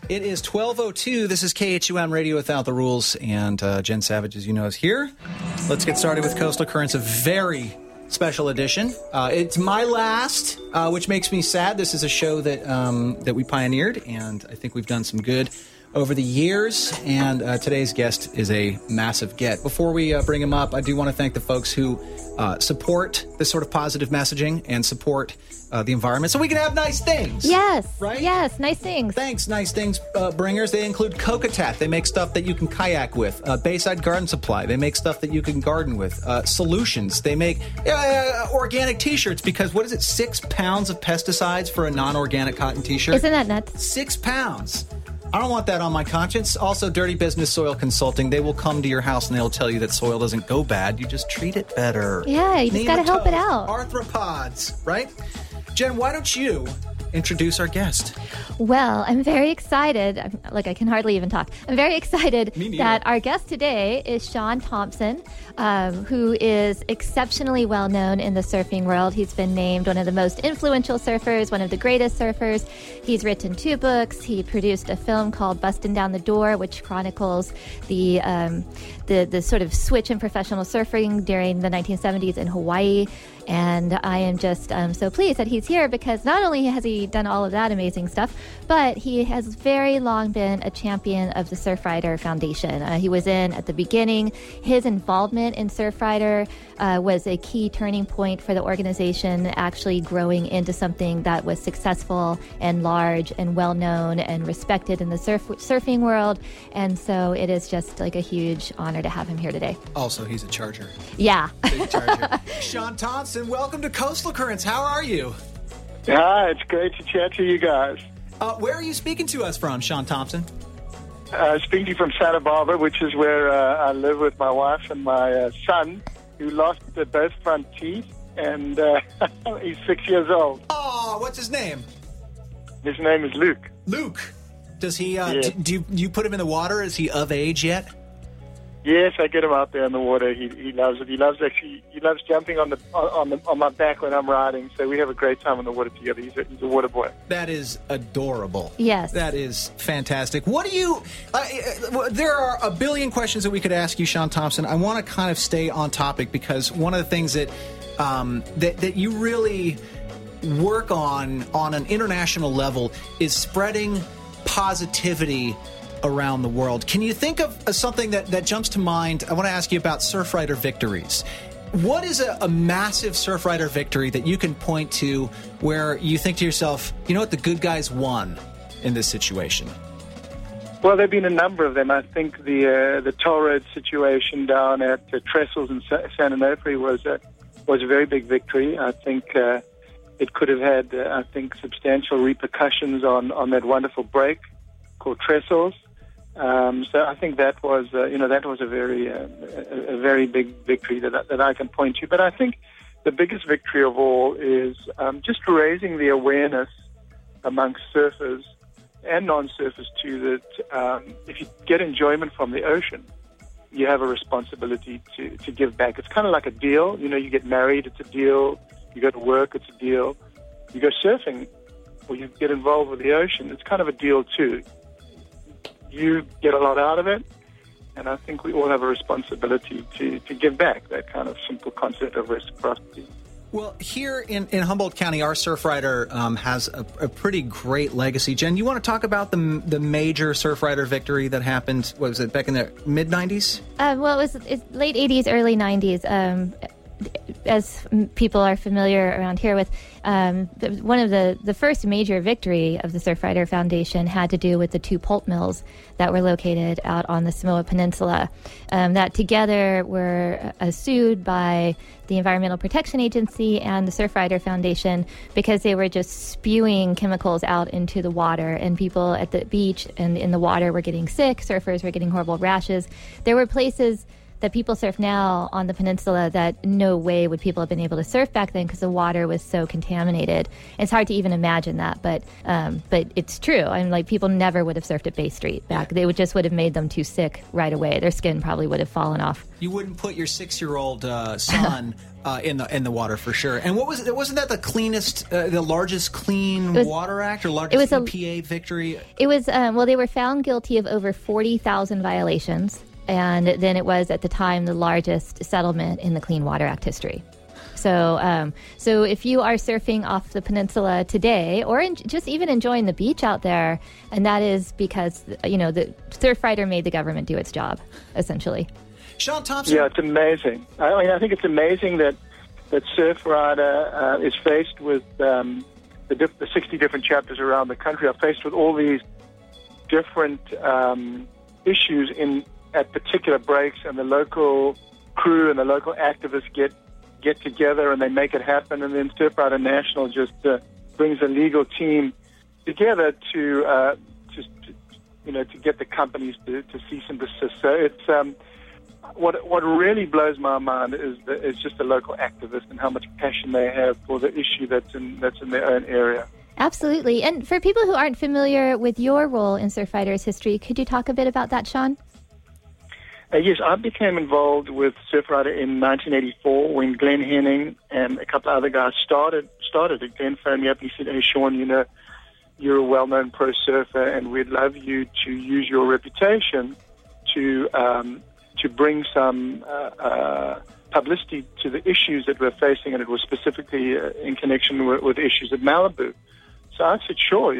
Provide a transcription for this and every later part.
It is 12:02. This is KHUM Radio Without the Rules, and Jen Savage, as you know, is here. Let's get started with Coastal Currents, a very special edition. It's my last, which makes me sad. This is a show that we pioneered, and I think we've done some good over the years, and today's guest is a massive get. Before we bring him up, I do want to thank the folks who support this sort of positive messaging and support the environment so we can have nice things. Yes. Right? Yes, nice things. Thanks, Nice Things bringers. They include Kokatat. They make stuff that you can kayak with. Bayside Garden Supply. They make stuff that you can garden with. Solutions. They make organic T-shirts because, what is it, 6 pounds of pesticides for a non-organic cotton T-shirt? Isn't that nuts? 6 pounds. I don't want that on my conscience. Also, Dirty Business Soil Consulting. They will come to your house and they'll tell you that soil doesn't go bad. You just treat it better. Yeah, you just got to help it out. Arthropods, right? Jen, why don't you introduce our guest? Well, I'm very excited. I can hardly even talk. I'm very excited that our guest today is Shaun Tomson, who is exceptionally well known in the surfing world. He's been named one of the most influential surfers, one of the greatest surfers. He's written 2 books. He produced a film called Bustin' Down the Door, which chronicles the sort of switch in professional surfing during the 1970s in Hawaii. And I am just so pleased that he's here because not only has he done all of that amazing stuff, but he has very long been a champion of the Surfrider Foundation. He was in at the beginning. His involvement in Surfrider was a key turning point for the organization actually growing into something that was successful and large and well-known and respected in the surfing world. And so it is just like a huge honor to have him here today. Also, he's a charger. Yeah. Big charger. Shaun Tomson, welcome to Coastal Currents. How are you? Hi, it's great to chat to you guys. Where are you speaking to us from, Shaun Tomson? Speaking to you from Santa Barbara, which is where I live with my wife and my son, who lost both front teeth, and he's 6 years old. Oh, what's his name? His name is Luke. Luke. Does he? Yeah. Do you put him in the water? Is he of age yet? Yes, I get him out there in the water. He loves it. He loves jumping on my back when I'm riding. So we have a great time in the water together. He's a water boy. That is adorable. Yes, that is fantastic. What do you? There are a billion questions that we could ask you, Shaun Tomson. I want to kind of stay on topic because one of the things that that you really work on an international level is spreading positivity around the world. Can you think of something that jumps to mind? I want to ask you about Surfrider victories. What is a massive Surfrider victory that you can point to where you think to yourself, you know what, the good guys won in this situation? Well, there have been a number of them. I think the toll road situation down at Trestles in San Onofre was a very big victory. I think it could have had, substantial repercussions on that wonderful break called Trestles. So I think that was, that was a very big victory that I can point to. But I think the biggest victory of all is just raising the awareness amongst surfers and non-surfers too that if you get enjoyment from the ocean, you have a responsibility to give back. It's kind of like a deal. You know, you get married, it's a deal. You go to work, it's a deal. You go surfing, or you get involved with the ocean, it's kind of a deal too. You get a lot out of it, and I think we all have a responsibility to give back that kind of simple concept of reciprocity. Well, here in Humboldt County, our Surfrider has a pretty great legacy. Jen, you want to talk about the major Surfrider victory that happened, what was it, back in the mid-'90s? Well, it's late 80s, early 90s. As people are familiar around here with, one of the first major victory of the Surfrider Foundation had to do with the 2 pulp mills that were located out on the Samoa Peninsula, that together were sued by the Environmental Protection Agency and the Surfrider Foundation because they were just spewing chemicals out into the water, and people at the beach and in the water were getting sick, surfers were getting horrible rashes. There were places that people surf now on the peninsula that no way would people have been able to surf back then because the water was so contaminated. It's hard to even imagine that, but it's true. I mean, like, people never would have surfed at Bay Street back. They would have made them too sick right away. Their skin probably would have fallen off. You wouldn't put your 6-year-old son in the water for sure. And wasn't that the cleanest, the largest Clean Water Act or largest EPA victory? It was. They were found guilty of over 40,000 violations, and then it was at the time the largest settlement in the Clean Water Act history. So, so if you are surfing off the peninsula today, or just even enjoying the beach out there, and that is because the Surfrider made the government do its job, essentially. Shaun Tomson. Yeah, it's amazing. I think it's amazing that Surfrider is faced with the 60 different chapters around the country are faced with all these different issues at particular breaks, and the local crew and the local activists get together and they make it happen, and then Surfrider National just brings a legal team together to get the companies to cease and desist. So it's what really blows my mind is just the local activists and how much passion they have for the issue that's in their own area. Absolutely. And for people who aren't familiar with your role in Surfrider's history, could you talk a bit about that, Shaun? Yes, I became involved with Surfrider in 1984 when Glenn Henning and a couple of other guys started it. Glenn phoned me up and he said, "Hey, Shaun, you're a well-known pro surfer, and we'd love you to use your reputation to bring some publicity to the issues that we're facing," and it was specifically in connection with issues at Malibu. So I said, "Sure,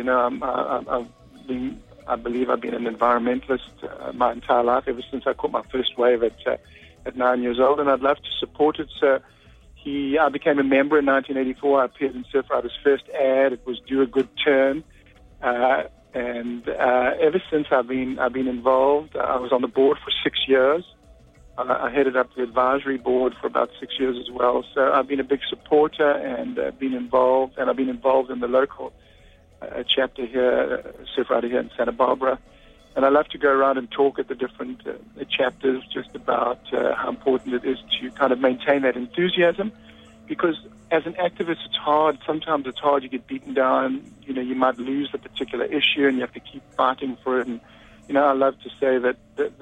I believe I've been an environmentalist my entire life, ever since I caught my first wave at 9 years old, and I'd love to support it." So I became a member in 1984. I appeared in Surfrider's first ad. It was Do a Good Turn, and ever since I've been involved. I was on the board for 6 years. I headed up the advisory board for about 6 years as well. So I've been a big supporter and been involved, and I've been involved in the local chapter here, Surfrider here in Santa Barbara. And I love to go around and talk at the different chapters just about how important it is to kind of maintain that enthusiasm, because as an activist, it's hard. Sometimes it's hard. You get beaten down. You might lose a particular issue, and you have to keep fighting for it. And I love to say that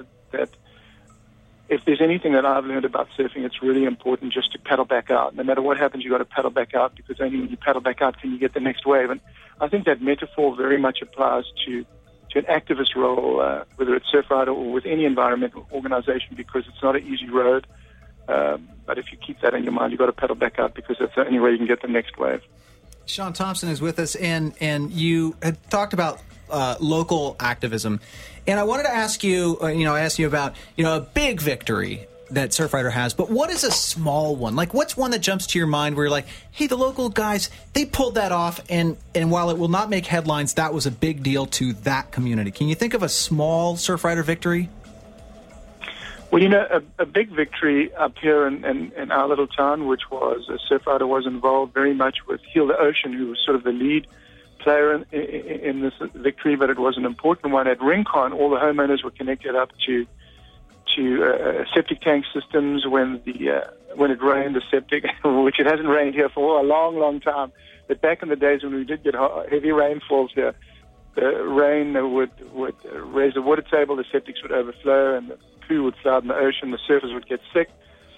if there's anything that I've learned about surfing, it's really important just to paddle back out. No matter what happens, you've got to paddle back out, because only when you paddle back out can you get the next wave. And I think that metaphor very much applies to an activist role, whether it's Surfrider or with any environmental organization, because it's not an easy road. But if you keep that in your mind, you've got to paddle back out, because that's the only way you can get the next wave. Shaun Tomson is with us, and you had talked about local activism. And I wanted to ask you, I asked you about, a big victory that Surfrider has, but what is a small one? Like, what's one that jumps to your mind where you're like, hey, the local guys, they pulled that off, and while it will not make headlines, that was a big deal to that community. Can you think of a small Surfrider victory? Well, a big victory up here in our little town, which was Surfrider was involved very much with Heal the Ocean, who was sort of the lead player in this victory, but it was an important one. At Rincon, all the homeowners were connected up to septic tank systems when it rained, the septic, which it hasn't rained here for a long, long time. But back in the days when we did get heavy rainfalls here, the rain would raise the water table, the septics would overflow, and the poo would flood in the ocean, the surfers would get sick.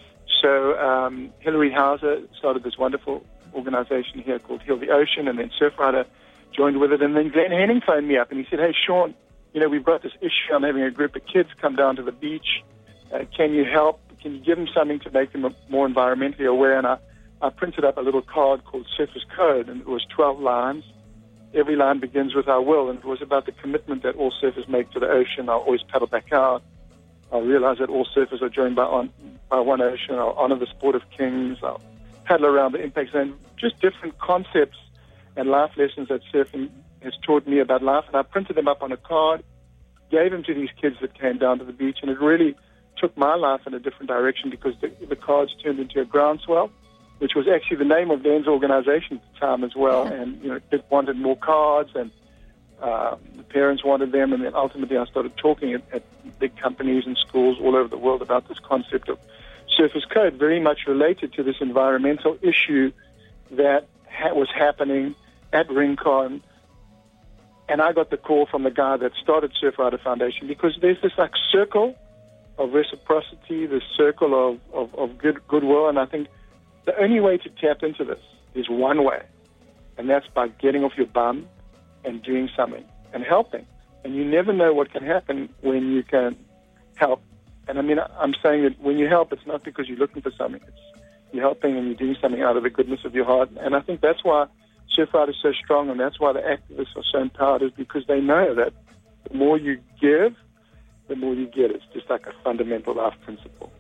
So Hillary Hauser started this wonderful organization here called Heal the Ocean, and then Surfrider joined with it. And then Glenn Henning phoned me up and he said, "Hey, Shaun, we've got this issue. I'm having a group of kids come down to the beach. Can you help? Can you give them something to make them more environmentally aware?" And I printed up a little card called Surfer's Code, and it was 12 lines. Every line begins with "I will," and it was about the commitment that all surfers make to the ocean. I'll always paddle back out. I'll realize that all surfers are joined by one ocean. I'll honor the sport of kings. I'll paddle around the impact zone. Just different concepts and life lessons that surfing has taught me about life. And I printed them up on a card, gave them to these kids that came down to the beach, and it really took my life in a different direction, because the cards turned into a groundswell, which was actually the name of Glenn's organization at the time as well. And, it wanted more cards, and The parents wanted them, and then ultimately I started talking at big companies and schools all over the world about this concept of surface code, very much related to this environmental issue that was happening at Rincon. And I got the call from the guy that started Surfrider Foundation, because there's this like circle of reciprocity, this circle of goodwill, and I think the only way to tap into this is one way, and that's by getting off your bum and doing something and helping. And you never know what can happen when you can help. And I mean, I'm saying that when you help, it's not because you're looking for something. It's you're helping and you're doing something out of the goodness of your heart. And I think that's why Surfrider is so strong, and that's why the activists are so empowered, is because they know that the more you give, the more you get. It's just like a fundamental life principle.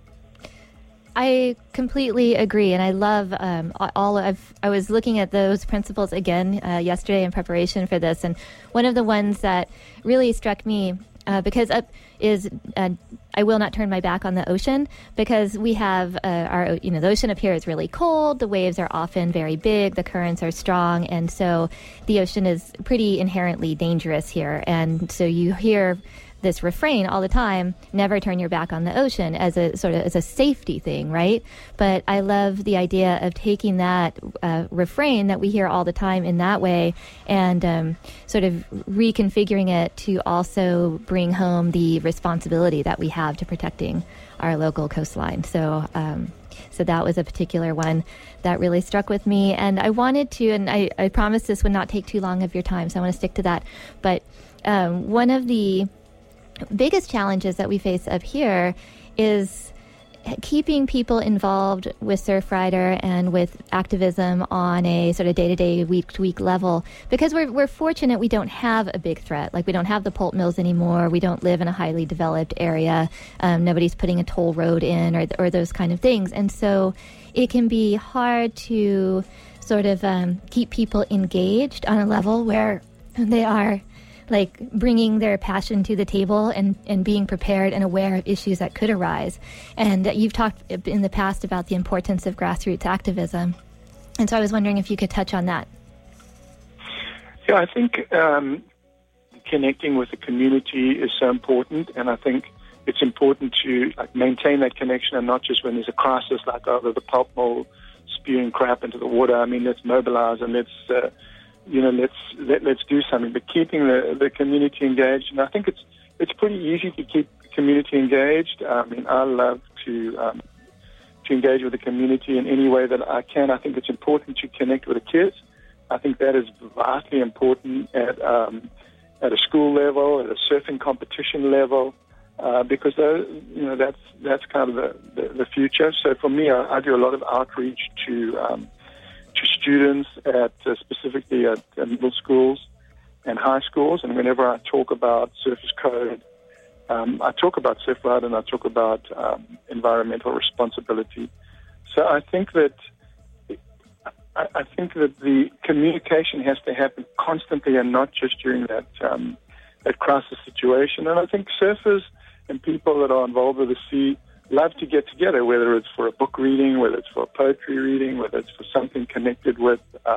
I completely agree, and I love I was looking at those principles again yesterday in preparation for this, and one of the ones that really struck me because I will not turn my back on the ocean, because we have the ocean up here is really cold. The waves are often very big. The currents are strong, and so the ocean is pretty inherently dangerous here. And so you hear this refrain all the time, never turn your back on the ocean, as a sort of as a safety thing, right? But I love the idea of taking that refrain that we hear all the time in that way and sort of reconfiguring it to also bring home the responsibility that we have to protecting our local coastline. So that was a particular one that really struck with me. And I wanted to, and I promise this would not take too long of your time, so I want to stick to that. But one of the biggest challenges that we face up here is keeping people involved with Surfrider and with activism on a sort of day-to-day, week-to-week level, because we're fortunate we don't have a big threat. Like, we don't have the pulp mills anymore. We don't live in a highly developed area. Nobody's putting a toll road in or those kind of things. And so it can be hard to sort of keep people engaged on a level where they are like bringing their passion to the table and being prepared and aware of issues that could arise. And you've talked in the past about the importance of grassroots activism. And so I was wondering if you could touch on that. Yeah, I think connecting with the community is so important, and I think it's important to maintain that connection, and not just when there's a crisis like over the pulp mill spewing crap into the water. I mean, let's mobilize and let's do something, but keeping the community engaged. And I think it's pretty easy to keep community engaged. I mean, I love to engage with the community in any way that I can. I think it's important to connect with the kids. I think that is vastly important at a school level, at a surfing competition level, because that's kind of the future. So for me, I do a lot of outreach to students specifically at middle schools and high schools, and whenever I talk about surface code, I talk about Surfrider and I talk about environmental responsibility. So I think that the communication has to happen constantly and not just during that crisis situation. And I think surfers and people that are involved with the sea love to get together, whether it's for a book reading, whether it's for a poetry reading, whether it's for something connected with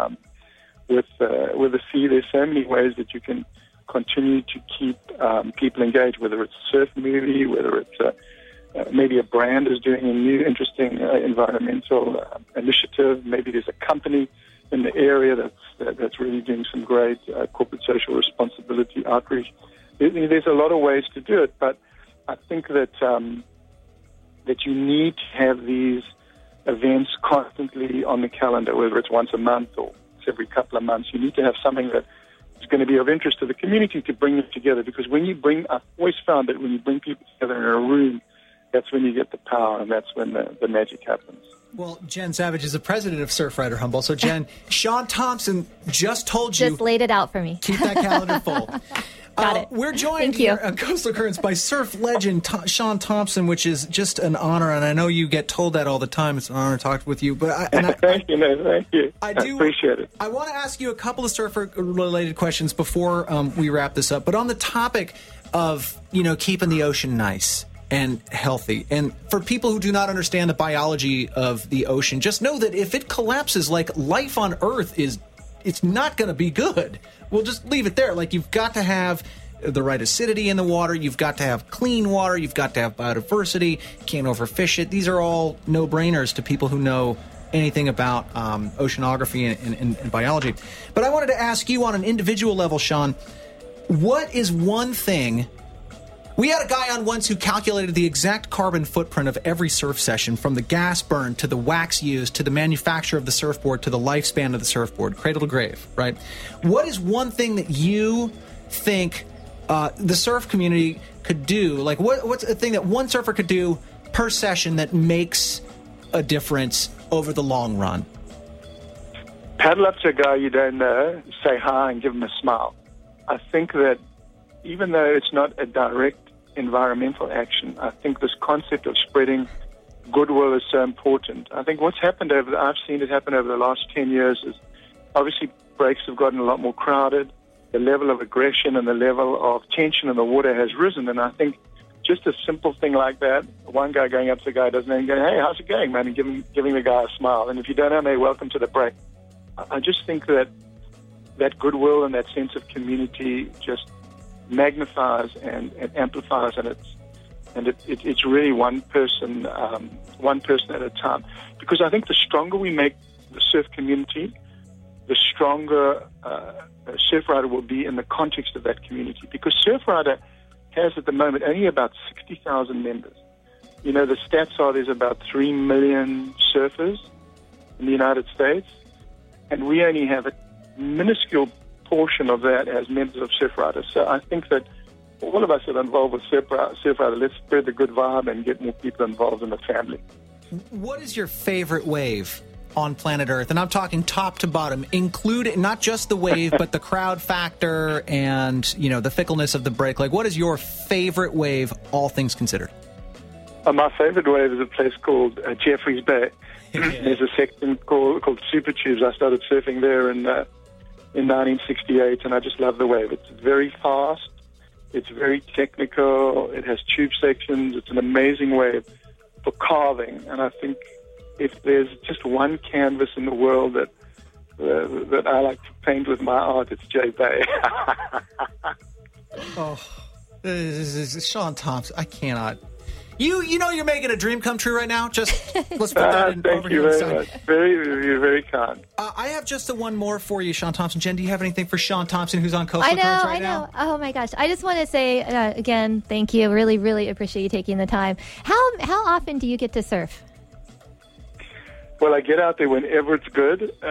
the sea. There's so many ways that you can continue to keep people engaged, whether it's a surf movie, whether it's maybe a brand is doing a new interesting environmental initiative. Maybe there's a company in the area that's really doing some great corporate social responsibility outreach. There's a lot of ways to do it, but I think that you need to have these events constantly on the calendar, whether it's once a month or it's every couple of months. You need to have something that is going to be of interest to the community to bring them together, because I've always found that when you bring people together in a room, that's when you get the power, and that's when the magic happens. Well, Jen Savage is the president of Surfrider Humboldt. So, Jen, Sean Thompson just told you. Just laid it out for me. Keep that calendar full. Got it. We're joined here on Coastal Currents by surf legend Sean Thompson, which is just an honor, and I know you get told that all the time. It's an honor to talk with you. But thank you. I appreciate it. I want to ask you a couple of surfer-related questions before we wrap this up. But on the topic of keeping the ocean nice and healthy, and for people who do not understand the biology of the ocean, just know that if it collapses, like life on Earth is it's not going to be good. We'll just leave it there. Like, you've got to have the right acidity in the water. You've got to have clean water. You've got to have biodiversity. You can't overfish it. These are all no-brainers to people who know anything about oceanography and biology. But I wanted to ask you on an individual level, Sean, what is one thing... We had a guy on once who calculated the exact carbon footprint of every surf session, from the gas burned to the wax used to the manufacture of the surfboard to the lifespan of the surfboard, cradle to grave, right? What is one thing that you think the surf community could do? Like, what's a thing that one surfer could do per session that makes a difference over the long run? Paddle up to a guy you don't know, say hi, and give him a smile. I think that even though it's not a direct environmental action, I think this concept of spreading goodwill is so important. I think what's happened I've seen it happen over the last 10 years is obviously breaks have gotten a lot more crowded. The level of aggression and the level of tension in the water has risen. And I think just a simple thing like that, one guy going up to the guy doesn't know, and going, hey, how's it going, man? And giving the guy a smile. And if you don't know, hey, welcome to the break. I just think that goodwill and that sense of community just magnifies and amplifies, and it's really one person at a time. Because I think the stronger we make the surf community, the stronger Surfrider will be in the context of that community. Because Surfrider has at the moment only about 60,000 members. You know, the stats are there's about 3 million surfers in the United States, and we only have a minuscule portion of that as members of Surfrider. So I think that all of us that are involved with Surfrider, let's spread the good vibe and get more people involved in the family. What is your favorite wave on planet Earth? And I'm talking top to bottom, including not just the wave, but the crowd factor and, you know, the fickleness of the break. Like, what is your favorite wave, all things considered? My favorite wave is a place called Jeffreys Bay. There's a section called Super Tubes. I started surfing there in 1968, and I just love the wave. It's very fast. It's very technical. It has tube sections. It's an amazing wave for carving. And I think if there's just one canvas in the world that I like to paint with my art, it's J Bay. Sean Thompson, I cannot. You know you're making a dream come true right now. Just let's put that in thank over you here. Very much. You're very kind. I have just the one more for you, Sean Thompson. Jen, do you have anything for Sean Thompson, who's on Coastal Currents right now? I know. Oh my gosh! I just want to say again, thank you. Really, really appreciate you taking the time. How often do you get to surf? Well, I get out there whenever it's good. It's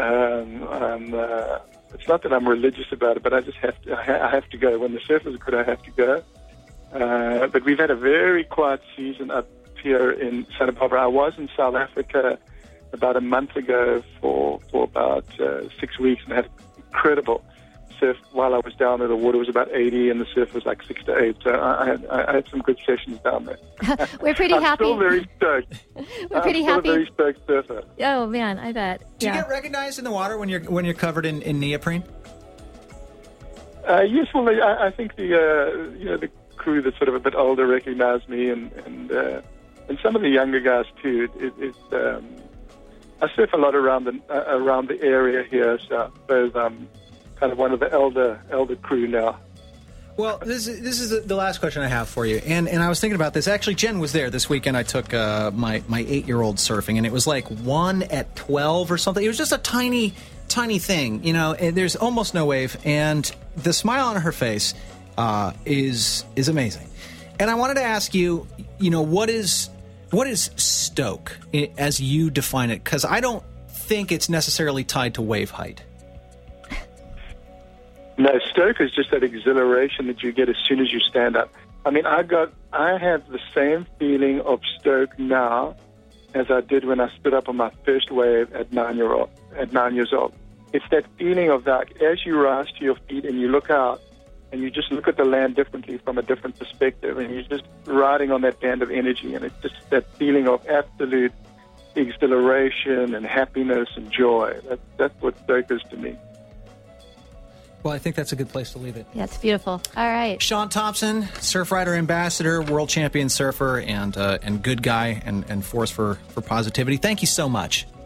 not that I'm religious about it, but I just have to. I have to go when the surf is good. I have to go. But we've had a very quiet season up here in Santa Barbara. I was in South Africa about a month ago for about 6 weeks, and I had incredible surf while I was down there. The water was about 80, and the surf was like 6 to 8. So I had some good sessions down there. We're pretty happy. I'm still very stoked. We're pretty happy. I'm still a very stoked surfer. Oh man, I bet. Do you get recognized in the water when you're covered in neoprene? Yes, well, I think the crew that's sort of a bit older recognize me, and some of the younger guys too. I surf a lot around the area here, so I suppose I'm kind of one of the elder crew now. Well, this is the last question I have for you, and I was thinking about this. Actually, Jen was there this weekend. I took my 8-year-old surfing, and it was like 1 at 12 or something. It was just a tiny thing, you know. And there's almost no wave, and the smile on her face is amazing. And I wanted to ask you, you know, what is stoke as you define it? Because I don't think it's necessarily tied to wave height. No, stoke is just that exhilaration that you get as soon as you stand up. I mean, I have the same feeling of stoke now as I did when I stood up on my first wave at 9 years old. It's that feeling of that as you rise to your feet and you look out, and you just look at the land differently from a different perspective, and you're just riding on that band of energy, and it's just that feeling of absolute exhilaration and happiness and joy. That's what stoke is to me. Well, I think that's a good place to leave it. Yeah, it's beautiful. All right. Sean Thompson, Surfrider ambassador, world champion surfer, and good guy and force for positivity. Thank you so much.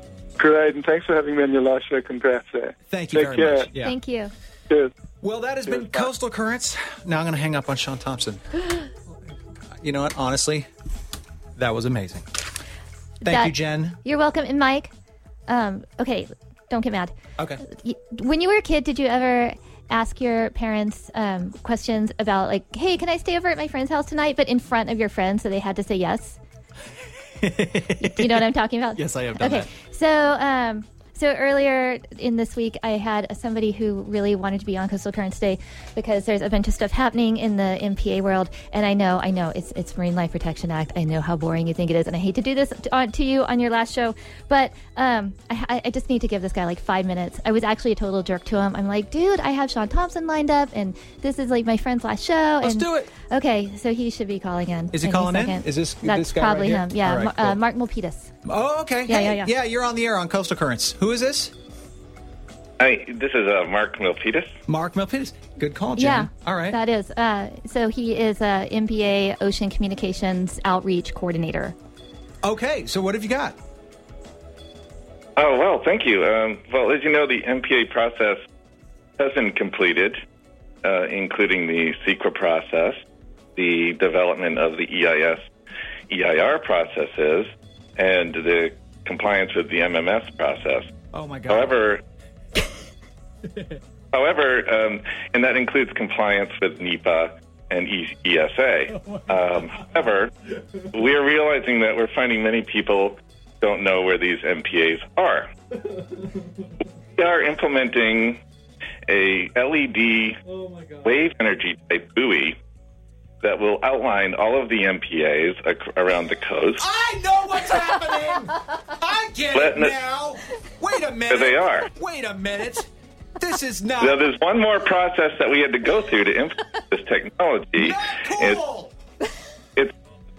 Great, and thanks for having me on your last show. Congrats there. Thank you Take very care. much. Yeah. Thank you. Cheers. Well, that has been Coastal Currents. Now I'm going to hang up on Sean Thompson. You know what? Honestly, that was amazing. Thank you, Jen. You're welcome. And Mike, okay, don't get mad. Okay. When you were a kid, did you ever ask your parents questions about, like, hey, can I stay over at my friend's house tonight, but in front of your friends, so they had to say yes? You know what I'm talking about? Yes, I have done that. So earlier in this week, I had somebody who really wanted to be on Coastal Currents Day because there's a bunch of stuff happening in the MPA world. And I know, it's Marine Life Protection Act. I know how boring you think it is. And I hate to do this to you on your last show. But I just need to give this guy like 5 minutes. I was actually a total jerk to him. I'm like, dude, I have Sean Thompson lined up. And this is like my friend's last show. Let's do it. Okay, so he should be calling in. Is he calling in? Is this That's this guy probably right him. Yeah, All right, cool. Mark Milpitas. Oh, okay. Yeah. You're on the air on Coastal Currents. Who is this? Hi, this is Mark Milpitas. Mark Milpitas. Good call, Jen. Yeah. All right. That is. So he is a MPA Ocean Communications Outreach Coordinator. Okay, so what have you got? Oh, well, thank you. Well, as you know, the MPA process has been completed, including the CEQA process, the development of the EIS, EIR processes, and the compliance with the MMS process. Oh, my God. However, and that includes compliance with NEPA and ESA. However, we are realizing that we're finding many people don't know where these MPAs are. We are implementing a LED wave energy type buoy that will outline all of the MPAs around the coast. I know what's happening! I get it now! Wait a minute! There they are. Wait a minute! This is not... Now, there's one more process that we had to go through to implement this technology. Not cool! It's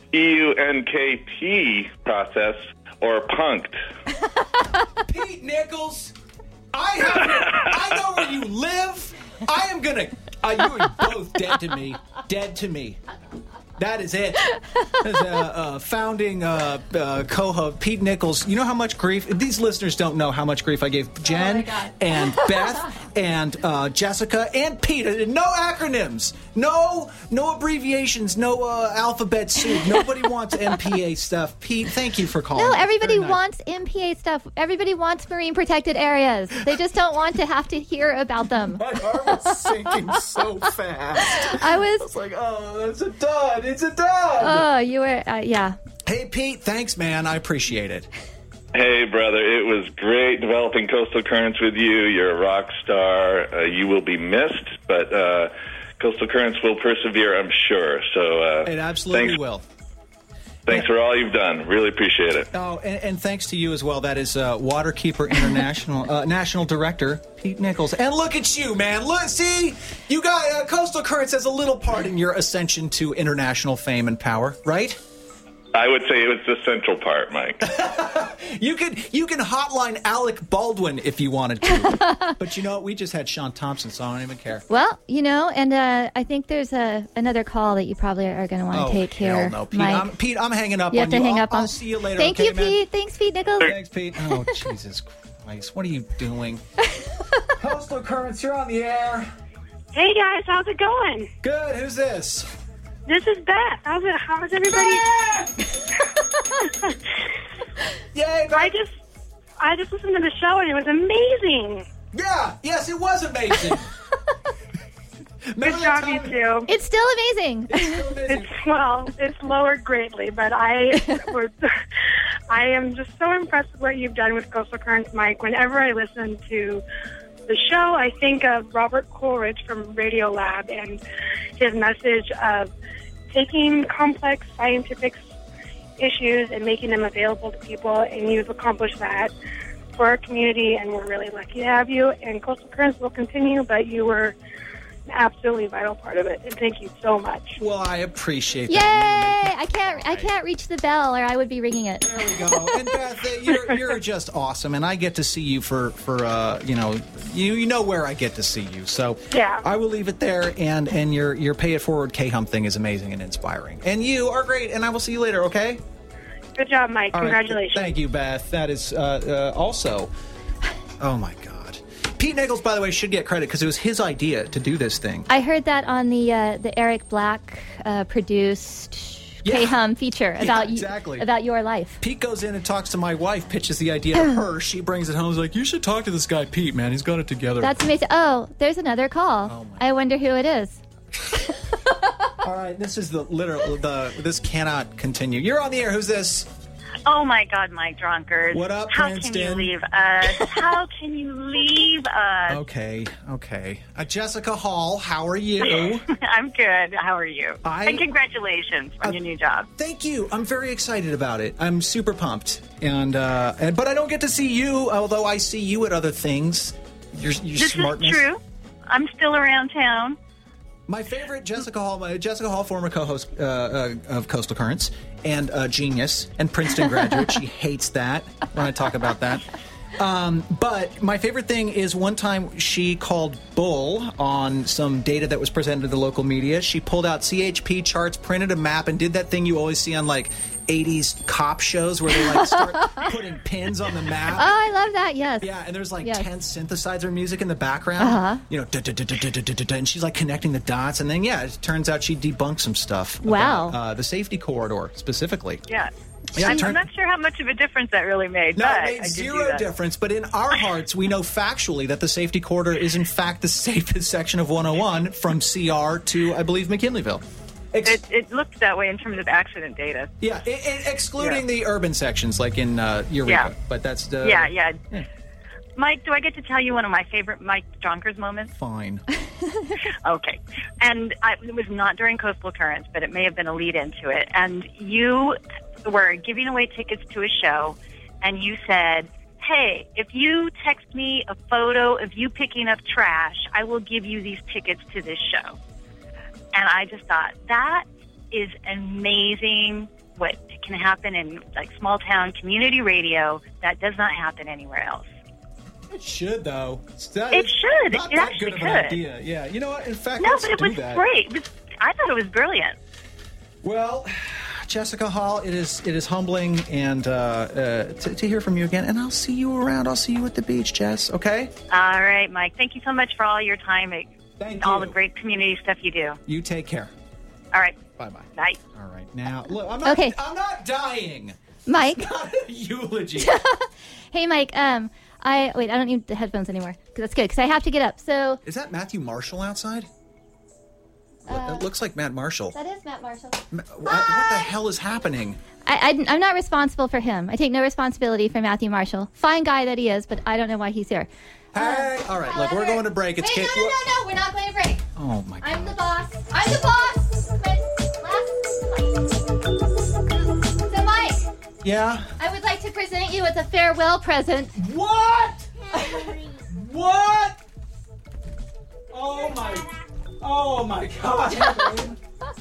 PUNKT process, or punked. Pete Nichols, I know where you live. I am gonna... you are both dead to me. Dead to me. That is it. As founding co-host Pete Nichols, you know how much grief... These listeners don't know how much grief I gave Jen and Beth and Jessica and Pete. No acronyms. No abbreviations. No alphabet soup. Nobody wants MPA stuff. Pete, thank you for calling. No, everybody wants MPA stuff. Everybody wants marine protected areas. They just don't want to have to hear about them. My heart was sinking so fast. I was like, oh, it's a dud. It's a dud. Oh, you were, yeah. Hey, Pete, thanks, man. I appreciate it. Hey, brother, it was great developing Coastal Currents with you. You're a rock star. You will be missed, but Coastal Currents will persevere, I'm sure. So it absolutely will. Thanks for all you've done. Really appreciate it. Oh, and thanks to you as well. That is Waterkeeper International National Director Pete Nichols. And look at you, man. Look, see, you got Coastal Currents has a little part in your ascension to international fame and power, right? I would say it was the central part, Mike. You can hotline Alec Baldwin if you wanted to. But you know what? We just had Sean Thompson, so I don't even care. Well, you know, and I think there's another call that you probably are going to want to take here. No, Pete. Pete, I'm hanging up on you. You have to hang up on. I'll see you later. Thank you, Pete. Thanks, Pete Nichols. Thanks, Pete. Oh, Jesus Christ. What are you doing? Coastal Currents, you're on the air. Hey, guys. How's it going? Good. Who's this? This is Beth. How's everybody? Yay, Beth. I just listened to the show and it was amazing. Yeah. Yes, it was amazing. Good job, you two. It's still amazing. It's lowered greatly, but I am just so impressed with what you've done with Coastal Currents, Mike. Whenever I listen to the show, I think of Robert Coleridge from Radiolab and his message of taking complex scientific issues and making them available to people, and you've accomplished that for our community, and we're really lucky to have you. And Coastal Currents will continue, but you were an absolutely vital part of it, and thank you so much. Well, I appreciate Yay! that. I can't reach the bell, or I would be ringing it. There we go. And Beth, you're just awesome, and I get to see you for you know where I get to see you. So yeah. I will leave it there. And your Pay It Forward K-Hum thing is amazing and inspiring. And you are great. And I will see you later. Okay. Good job, Mike. All right. Congratulations. Thank you, Beth. That is also... Oh, my God. Pete Nichols, by the way, should get credit because it was his idea to do this thing. I heard that on the Eric Black produced K-Hum feature about your life. Pete goes in and talks to my wife, pitches the idea to her. She brings it home. Is like, you should talk to this guy, Pete, man. He's got it together. That's amazing. Oh, there's another call. Oh, I wonder who it is. All right, this is this cannot continue. You're on the air. Who's this? Oh, my God, Mike Dronkers. What up, How Princeton? can you leave us? How can you leave us? Okay. Jessica Hall, how are you? I'm good. How are you? And congratulations on your new job. Thank you. I'm very excited about it. I'm super pumped. And but I don't get to see you, although I see you at other things. Your This smartness. is true. I'm still around town. My favorite Jessica Hall, former co-host of Coastal Currents and genius and Princeton graduate. She hates that when I talk about that. But my favorite thing is one time she called bull on some data that was presented to the local media. She pulled out CHP charts, printed a map, and did that thing you always see on like 80s cop shows where they like start putting pins on the map. Oh, I love that. Yes. Yeah, and there's like tense synthesizer music in the background. You know, and she's like connecting the dots, and then it turns out she debunked some stuff. Wow. About, the safety corridor specifically. Yeah. Yeah, I'm not sure how much of a difference that really made. No, but it made I did zero do that. difference. But in our hearts, we know factually that the safety corridor is in fact the safest section of 101 from CR to, I believe, McKinleyville. It looked that way in terms of accident data. Yeah, excluding the urban sections like in Eureka. Yeah. But that's Yeah. Mike, do I get to tell you one of my favorite Mike Dronkers moments? Fine. Okay. And it was not during Coastal Currents, but it may have been a lead into it. And you were giving away tickets to a show, and you said, hey, if you text me a photo of you picking up trash, I will give you these tickets to this show. And I just thought, that is amazing what can happen in like small town community radio. That does not happen anywhere else. It should, though. It should. Not It that actually good of an idea. Yeah, you know what? In fact, No, let's but it do was that. great. I thought it was brilliant. Well, Jessica Hall, it is humbling and to hear from you again. And I'll see you around. I'll see you at the beach, Jess. Okay? All right, Mike. Thank you so much for all your time and all you. the great community stuff you do. You take care. All right. Bye-bye. Night. All right. Now, look, I'm not dying. Mike. It's not a eulogy. Hey, Mike. I don't need the headphones anymore. That's good because I have to get up. So Is that Matthew Marshall outside? It looks like Matt Marshall. that is Matt Marshall. What the hell is happening? I'm not responsible for him. I take no responsibility for Matthew Marshall. Fine guy that he is, but I don't know why he's here. Hey, all right, look, we're going to break. It's Wait, no, we're not going to break. Oh my God. I'm the boss. I'm the boss. So, Mike, Yeah. I would like to present you with a farewell present. What? What? Oh my God.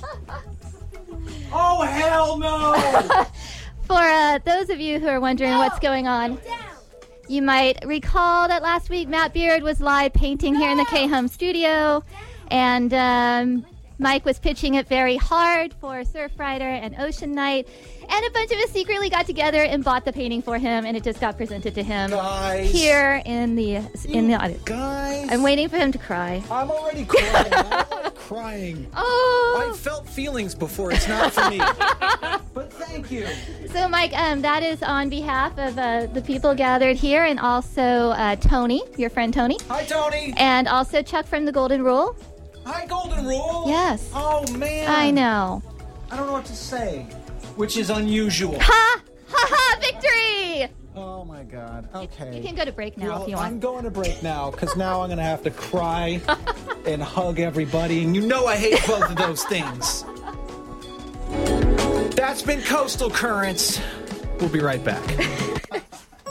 Oh hell no. For those of you who are wondering what's going on, you might recall that last week Matt Beard was live painting here in the K-Hum studio, and Mike was pitching it very hard for Surf Rider and Ocean Night, and a bunch of us secretly got together and bought the painting for him, and it just got presented to him here in the audience. Guys, I'm waiting for him to cry. I'm already crying. I'm already crying. Oh, I felt feelings before. It's not for me. But thank you. so Mike, that is on behalf of the people gathered here, and also Tony, your friend Tony. Hi, Tony. And also Chuck from the Golden Rule. Hi, Golden Rule. Yes. Oh man. I know. I don't know what to say, which is unusual. Ha! Ha ha! Victory! Oh my God. Okay. You can go to break now Well, if you I'm want. going to break now because now I'm going to have to cry and hug everybody, and you know I hate both of those things. That's been Coastal Currents. We'll be right back.